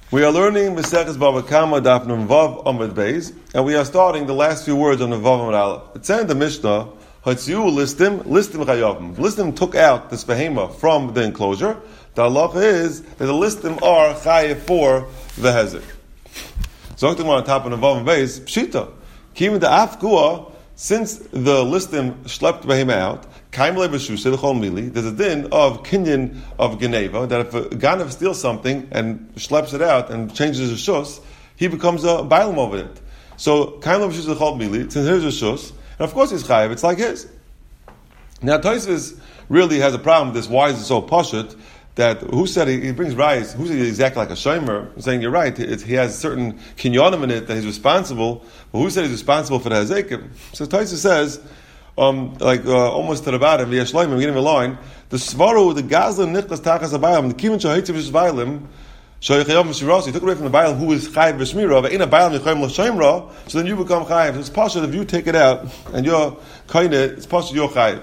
We are learning Maseches Bava Kama Daf Nun Vav Amud Beis, and we are starting the last few words on the Vav Amud Aleph. It said in the Mishnah, Hatziu listim chayavim. Listim took out this behema from the enclosure. The halacha is that the listim are chayiv for the hezek. Zoktim on top of the Vav Amud Beis, Pshita. Kim the afkua, since the listim schlepped behema out, there's a din of kinyan of Geneva, that if a Ganav steals something and schleps it out and changes his shus, he becomes a bailam over it. So, since here's a shus, and of course he's chayiv, it's like his. Now, Tosfos really has a problem with this. Why is it so pashut? That who said he brings rise? Who said he's exactly like a shomer? Saying you're right, he has certain kinyanim in it that he's responsible. But who said he's responsible for the hazekim? So Tosfos says, almost to the bottom, the Yeshloim, beginning of the line, the Svaru, the Gazlan Nichlas Tachas Abayim, the Kimin Shahitziv Shvailim, Shayachayam Shiras, he took away from the Bailam who is Chayiv V'Shmira, but in a Bailam Yechayim L'Shayimra, so then you become Chayiv. So it's Pasha, if you take it out, and you're kind of, it's Pasha, you're Chayiv.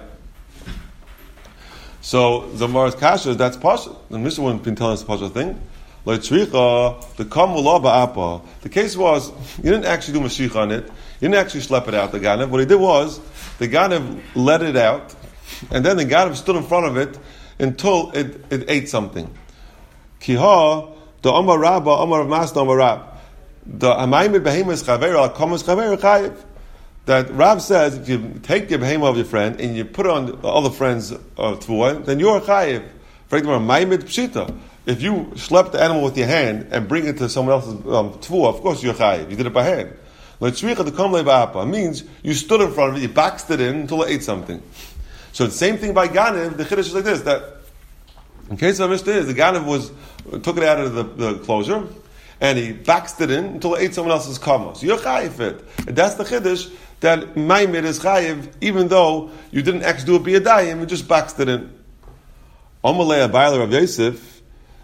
So, Zamar's Kasha, that's Pasha. The Mishnah wouldn't been telling us the Pasha thing. Like Tzricha, the Kamula Ba'apa. The case was, you didn't actually do Mashiach on it, you didn't actually schlep it out, the Ganav. What he did was, the Ganav let it out, and then the Ganav stood in front of it until it ate something. Kiha, the Amar Rabba, Amar of Master, Amar Rab. The Amayim Behemoth Chaver, Kamas Chaver Chayiv. That Rab says, if you take the Behemoth of your friend and you put it on the other friend's Tvuah, then you're Chayiv. For example, Maimid Pshita. If you schlep the animal with your hand and bring it to someone else's Tvuah, of course you're Chayiv. You did it by hand. Means you stood in front of it, you boxed it in until it ate something. So the same thing by Ganav, the Chiddush is like this, that in case of Mishnah is, the Ganav took it out of the closure, and he boxed it in until it ate someone else's kama. So you're chayiv it. And that's the Chiddush, that Maimid is chayiv, even though you didn't actually do it biyadayim, you just boxed it in. Amalei Abayla Rav Yosef,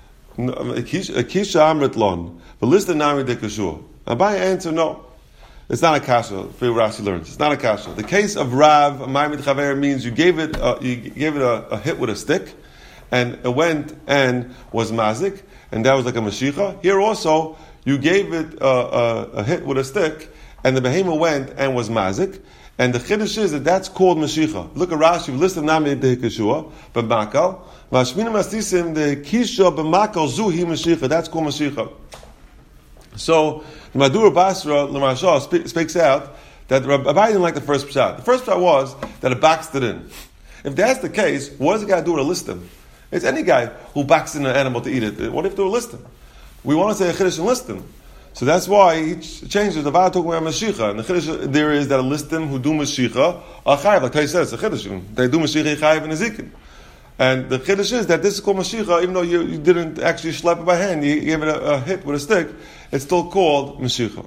Kisha Amrit Lon, but listen Nami de Kashua. Abai answer no. It's not a kasha. Rashi learns. It's not a kasha. The case of Rav Maimid Chaver means you gave it a hit with a stick, and it went and was mazik, and that was like a mashicha. Here also, you gave it a hit with a stick, and the behema went and was mazik. And the chiddush is that that's called mashicha. Look at Rashi. Listen, nami de kishua b'makal. Vashmina mastisim the kisha b'makal zuhi mashicha. That's called mashicha. So the Madur Basra L'Mashal speaks out that Rabbi didn't like the first pshat. The first pshat was that it boxed it in. If that's the case, what does the guy do with a listim? It's any guy who boxes in an animal to eat it. What if they do a listim? We want to say a chiddush and listim. So that's why he changes the Vah talking about Mashicha. And the chiddush there is that a listim who do Mashicha are chayiv. Like Tay says, it's a chiddush. They do Mashicha chayiv and Ezekin. And the chiddush is that this is called Mashicha, even though you didn't actually slap it by hand, you gave it a hit with a stick, it's still called Mashicha.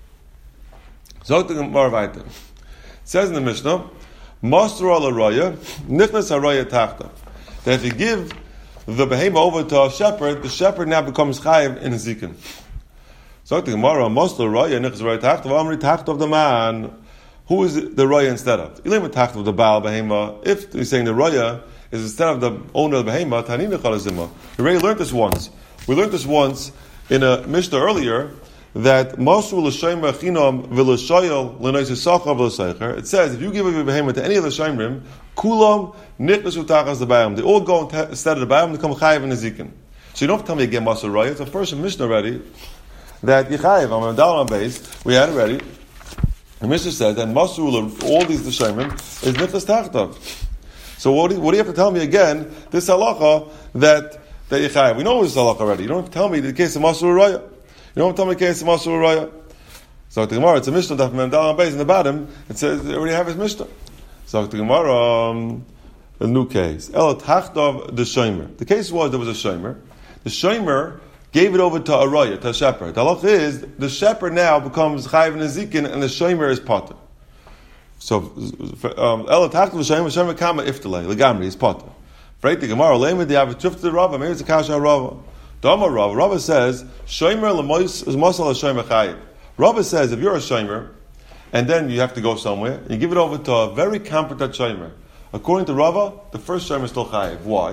So the Gemara weiter. It says in the Mishnah, Masra ala raya, nichnas haraya tachta. That if you give the behema over to a shepherd, the shepherd now becomes chayiv in Ezekin. So the Gemara, Masra raya, nichnas haraya tachta, v'amri tachta of the man. Who is the raya instead of? Ilim tachta of the Baal behema. If he's saying the raya is instead of the owner of the behema, tanina chalazima. We already learned this once. We learned this once in a Mishnah earlier, that Masul l'shomer chinam v'l'shoyel l'noisisachar v'l'seicher. It says if you give a behema to any of the shomrim, kulam nichnasu tachas the bayam. They all go instead of the bayam to become chayiv and ezekin. So you don't have to tell me again Masul raya. It's the first Mishnah already that yichayiv on Dal base we had already. The Mishnah says that Masul of all these the shomrim is nichnas tachtav. So what do you have to tell me again? This halacha that yichayiv. We know this halacha already. You don't have to tell me the case of Masul raya. You don't tell me the case of Masul raya. So the Gemara, it's a Mishnah that from Dal base in the bottom. It says they already have his Mishnah. So the Gemara, a new case. El tachtav the shomer. The case was there was a shomer. The shomer gave it over to a raya, to a shepherd. The halacha is the shepherd now becomes chayiv and ezekin, and the shomer is potter. So el tachtav the shomer kama iftalei legamri is potter. Right, the Gemara lame the have a trip to the Rava. Maybe it's a kasha Rava. Dama Rava. Rava says shomer lemois is masal shomer chayiv. Rava says if you're a shomer and then you have to go somewhere, you give it over to a very competent shomer. According to Rava, the first shomer is still chayiv. Why?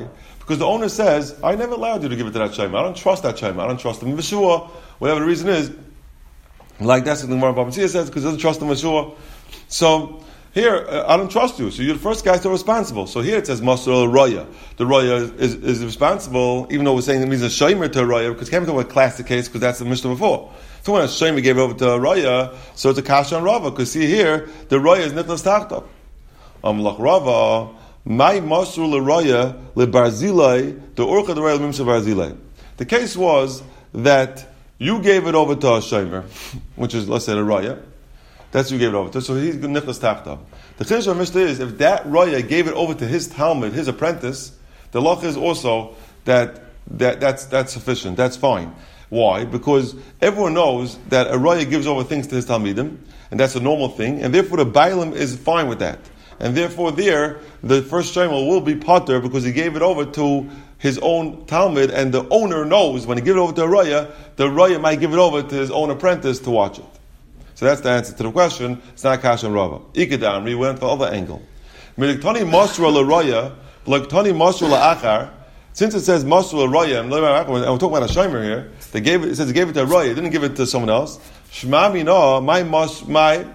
Because the owner says, I never allowed you to give it to that Shomer. I don't trust that Shomer. I don't trust him. V'shua, whatever the reason is, like that's what the Gemara Baba Metzia says, because he doesn't trust him V'shua. So, here, I don't trust you. So you're the first guy still responsible. So here it says, Masur Roya. The Roya is responsible, even though we're saying it means a Shomer to a Roya, because can't be talking about a classic case, because that's the Mishnah before. So when a Shomer gave it over to a Roya, so it's a Kasha and Rava, because see here, the Roya is Nitnas Tachta. Lach Rava, my Masur Roya, le Barzilai, the Urcha the Roya, Mimsa Barzilai. The case was that you gave it over to a Shomer, which is, let's say, the Roya. That's who you gave it over to. So he's nichlas tachta. The chiddush of Mishnah is if that Roya gave it over to his talmid, his apprentice, the law is also that's sufficient. That's fine. Why? Because everyone knows that a Roya gives over things to his talmidim, and that's a normal thing, and therefore the Bailam is fine with that. And therefore there, the first Shomer will be potter because he gave it over to his own talmid, and the owner knows when he gives it over to a Roya, the Roya might give it over to his own apprentice to watch it. So that's the answer to the question. It's not Kasha and Rava. Ikadam, we went for the other angle. Miliktani Masra LaRoya, Miliktani Masra LaAchar, since it says Masra LaRoya, and we're talking about a Shomer here, it says he gave it to a Roya, didn't give it to someone else. Shmami no, my Masra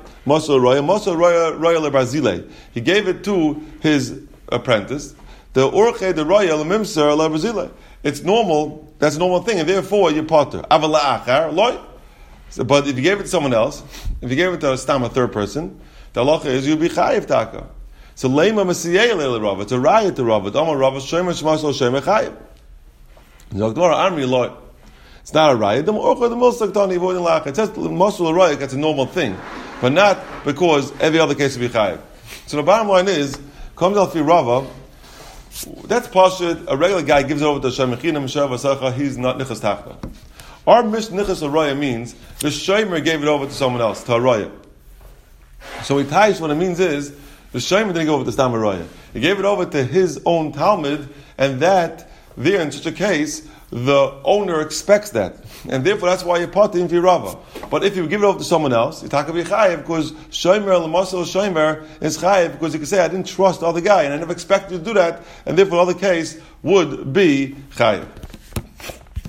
LaRoya, Roya LaBrazile. He gave it to his apprentice. The Urche, the Roya LaMimser LaBrazile. It's normal, that's a normal thing, and therefore you're potter. Avala Achar, Loy. So, but if you gave it to someone else, if you gave it to a third person, the halacha is you'll be chayiv taka. So leima masiyei leil Rava. It's a riot to Rava. Amar Rava shomer shmasol shomer chayiv. Zogdor amri loy. It's not a riot. The orcha the milsak tani avoiding lacha. It says masol riot. That's a normal thing, but not because every other case will be chayiv. So the bottom line is, comes out fi Rava. That's pashut. A regular guy gives it over to shemechinam shavasacha. He's not nichas tachta. Our Nichas Araya means the Shomer gave it over to someone else, to Araya. So Itaish, what it means is, the Shomer didn't give it over to Stam Araya. He gave it over to his own Talmud, and that, there in such a case, the owner expects that. And therefore that's why you part in Virava. But if you give it over to someone else, you talk about Chayiv, because Shomer, Lamasel Shomer, is Chayiv, because you can say, I didn't trust the other guy, and I never expected you to do that, and therefore the other case would be Chayiv.